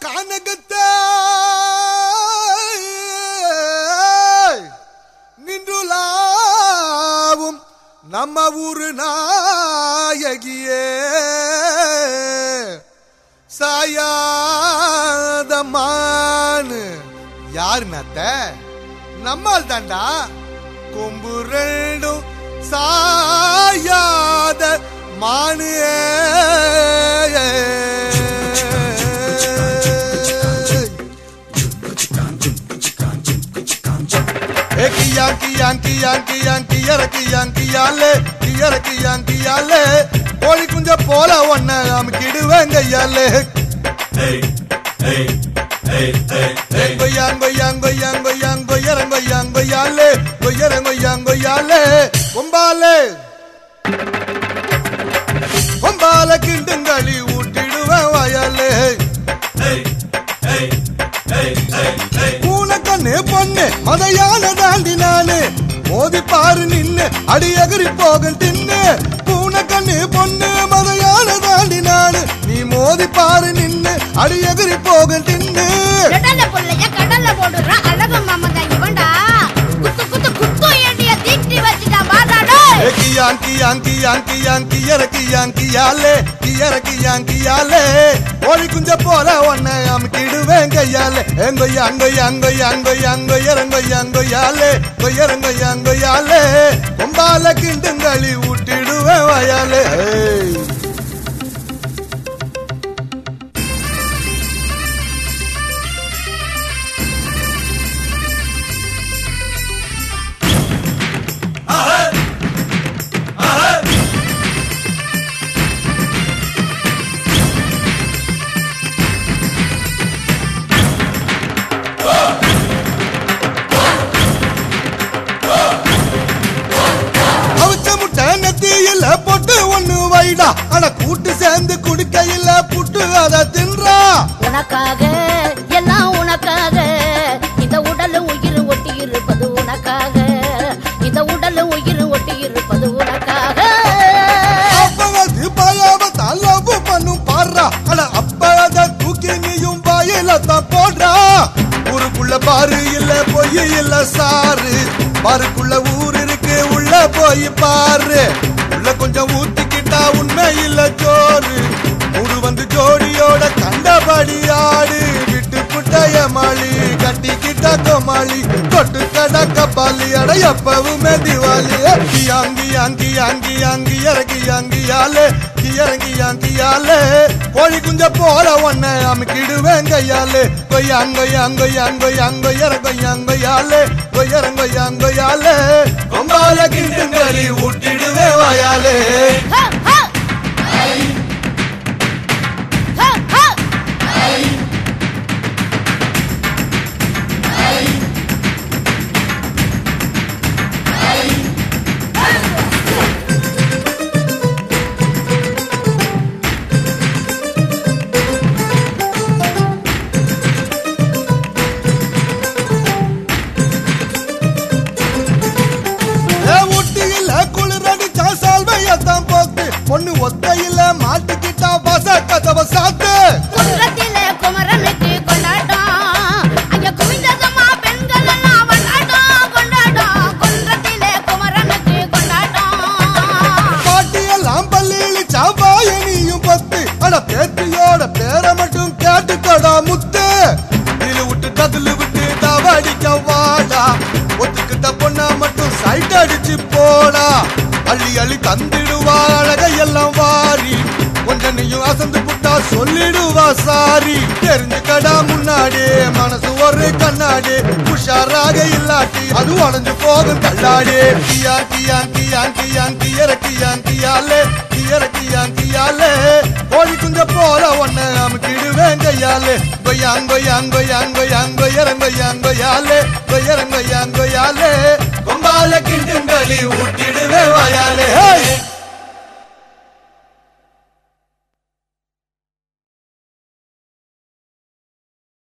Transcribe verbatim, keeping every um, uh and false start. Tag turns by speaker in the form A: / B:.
A: கானகத்தை நின்றுலாவும் நம்ம ஊரு நாயகியே சாயாதமானு யாரு நாத்த நம்மால் தாண்டா கொம்பு ரெண்டும் சாயாத மானு Yankee, Yankee, Yankee, Yankee, Yankee, Yankee, Yale, Yankee, Yankee, Yale. Koli kunja pola onna am kiduvenga yale. Hey, hey, hey, hey, hey. Go yango, yango, yango, yango, yarango, yango, yale. Go yarango, yango, yale. Kumbale, kumbale kindungali utiduva vayale. Hey, hey, hey, hey, hey. Unakane ponne, madayana dandi nane. மோதி பாரு நின்னு அடி எகிரி போகும் தின்னு பூனை கண்ணு பொண்ணு மதையான தாண்டி நானு நீ மோதி பாரு நின்னு அடி எகிரி போகும் தின்னு
B: கடல்ல புள்ளைய கடல்ல போடுற அழகு மாமங்க இவன்டா குத்து குத்து குத்து ஏண்டிய தீட்டி வச்சிட்டா வாடாடே
A: ஏகி யாங்கி யாங்கி யாங்கி யாங்கி இறக்கி யாங்கி யாலே இறக்கி யாங்கி யாலே ஓடி குஞ்ச போல ஒன்னை அமுக்கிடுவேன் கையாலே எங்கோ யாங்கோ யாங்கோ யாங்கோ யாங்கோ இறங்கோ யாங்கோ யாலே இறங்கோ யாங்கோ யாலே கொம்பால கிண்டுங்களி ஊட்டிடுவேன் வயாலே பொட்டு ஒண்ணு வைடா அட கூட்டு சேர்ந்து குடிக்கையில புட்டு அத தின்றா
B: உனக்காக எல்லாம் உனக்காக இந்த உடல் உயிர் ஒட்டி இருப்பது உனக்காக இந்த உடல் உயிர் ஒட்டி இருப்பது உனக்காக
A: அப்பவது பாயாவ தலவு பண்ணும் பாடுறா அட அப்பத தூக்கி நீயும் வாயில தான் போடுறா ஊருக்குள்ள பாரு இல்ல பொய் இல்ல சாரு பாருக்குள்ள ஊர் இருக்கு உள்ள போய் பாரு உள்ள கொஞ்சம் ஊத்திக்கிட்டா உண்மை இல்ல சோறு மூடு வந்து ஜோடியோட கண்டபடி ஆடு விட்டு புட்டைய மாளி கட்டிக்கிட்ட கோமாளி தொட்டு கடக்க பாலி அட எப்பவுமே திவாலி அங்கி அங்கி அங்கி அங்கி இறங்கி அங்கியாலே இறங்கி அங்கியாலே கோழி குஞ்ச போல ஒன்ன அமுக்கிடுவேன் கையாலே கொய்யாங்க யாங்கோ யாங்கோ யாங்கோ இறங்கோ யாங்கோ யாலே கொய்யறங்கோ யாங்கோ யாலே கொம்பால கிண்டுங்களி ஊட்டிடுவே வாயாலே பொண்ணு ஒத்தையில மாட்டிக்கிட்டா பச கதவ சாத்து
B: குன்றத்திலே குமரனுக்கு கொண்டாட்டம் அங்க குவிந்ததமா பெண்கள் எல்லாம் கொண்டாட்டம் கொண்டாட்டம் குன்றத்திலே குமரனுக்கு கொண்டாட்டம்
A: பாட்டி எல்லாம் பள்ளியில சாவாயனியும் பத்து அட பேத்தியோட பேரை மட்டும் கேட்டுக்கடா முத்து இரு விட்டு ததுலு விட்டு தவடிக்க வாடா ஒத்துக்கிட்ட பொண்ணா மட்டும் சைட் அடிச்சு போடா அள்ளி அள்ளி தந்திடுவா அழகையெல்லாம் வாரி கொஞ்சம் நீயும் அசந்து புட்டா சொல்லிடுவா சாரி தெரிஞ்சுக்கடா முன்னாடி மனசு ஒரு கண்ணாடி உஷாராக இல்லாட்டி அது உடஞ்சு போகும் தள்ளாடி கியாங்கி யாங்கி யாங்கி யாங்கி இறக்கி யாங்கியாலே இறக்கி யாங்கியாலே கோழி குஞ்ச போல ஒன்ன அமுக்கிடுவேன் கையாலே கொய்யாங்கோ யாங்கோ யாங்கோ யாங்கோ இறங்கோ யாங்கோ யாலே கொய்யறங்கோ யாங்கோ யாலே கொம்பால கிண்டுங்களி ஊட்டிடுவே வாயாலே